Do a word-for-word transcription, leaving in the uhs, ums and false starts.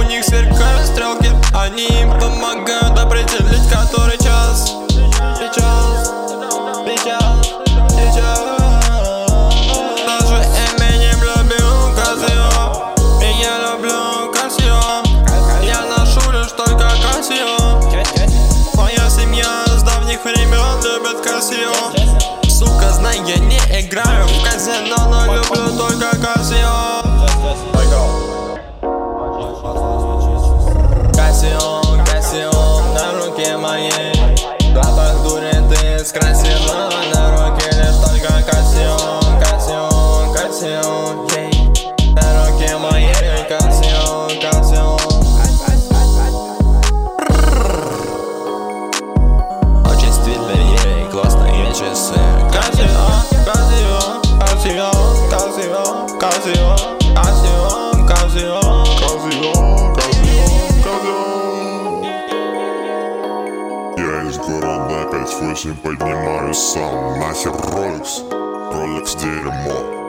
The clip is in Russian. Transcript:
них сверкают стрелки. Они им помогают определить, который час. Сейчас, сейчас, сейчас. Даже Эминем любил Casio. И я люблю Casio. Я ношу лишь только Casio. Моя семья с давних времен любит Casio. Сука, знай, я не играю в казино, но люблю только Casio. Casio, Casio на руке моей. Запах дури ты скрасила. На руке лишь только Casio, Casio, Casio, ей. На руке моей Casio, Casio. Очень стильные и классные часы. Casio, Casio, Casio, Casio, Casio, Casio, Casio, Casio, Casio. Я из города пять восемь поднимаюсь сам. Нахер Rolex, Rolex дерьмо.